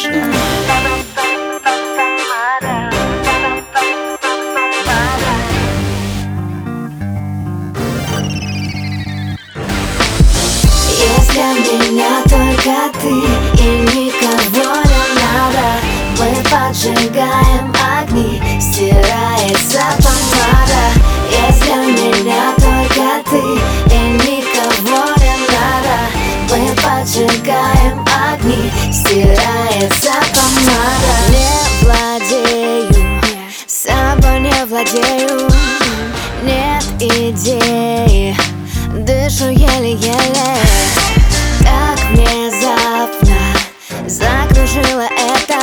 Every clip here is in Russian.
точно. Если меня только ты и никого не надо, мы поджигаем огни, стирается помада. Если меня только ты и никого не надо, мы поджигаем огни, стирается помада. Не владею, собой не владею, нет идеи, дышу еле-еле. Так внезапно закружило это,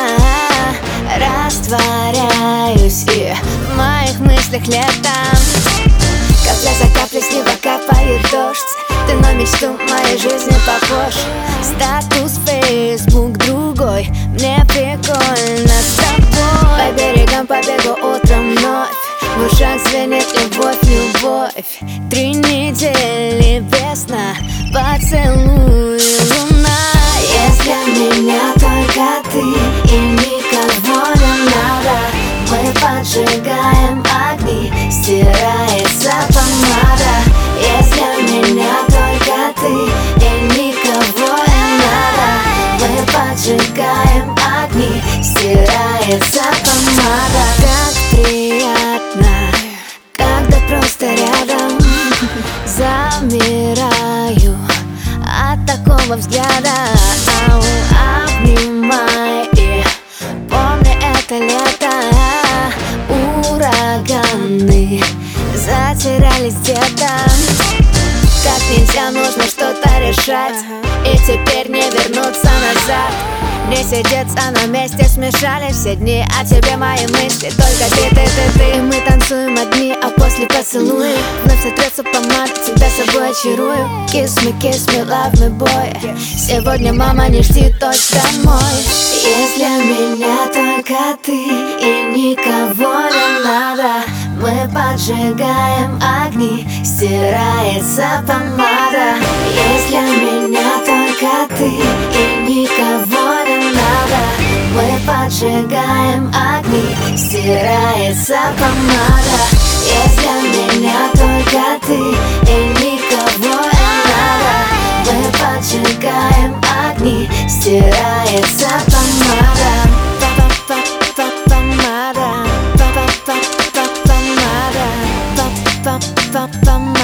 растворяюсь и в моих мыслях летом. Капля за каплей с неба капает дождь, ты на мечту моей жизни похож. Статус Facebook другой, мне прикольно с тобой. По берегам побегу утром вновь, в ушах звенит любовь, любовь. 3 недели без сна, поцелуй луна. Если меня только ты и никого не надо, мы поджигаем огни, стирается помада. Если меня только ты и никого не надо, мы поджигаем огни, стирается помада. Так приятно, когда просто рядом, замираю от такого взгляда. Обнимай и помни это лето, ураганы затерялись где-то. Как нельзя, нужно что-то решать, и теперь не вернуться назад. Не сидеться на месте, смешались все дни, а тебе мои мысли, только ты. Мы танцуем одни, а после поцелуя вновь сотрется помада, тебя собой очарую. Kiss me, love me, boy. Сегодня, мама, не жди, точно домой. Если меня только ты и никого не надо, мы поджигаем огни, стирается помада. Если меня только ты и никого не надо, мы поджигаем огни, стирается помада. Если меня только ты и никого не надо, мы поджигаем огни, стирается помада. Помада, помада, помада, помада.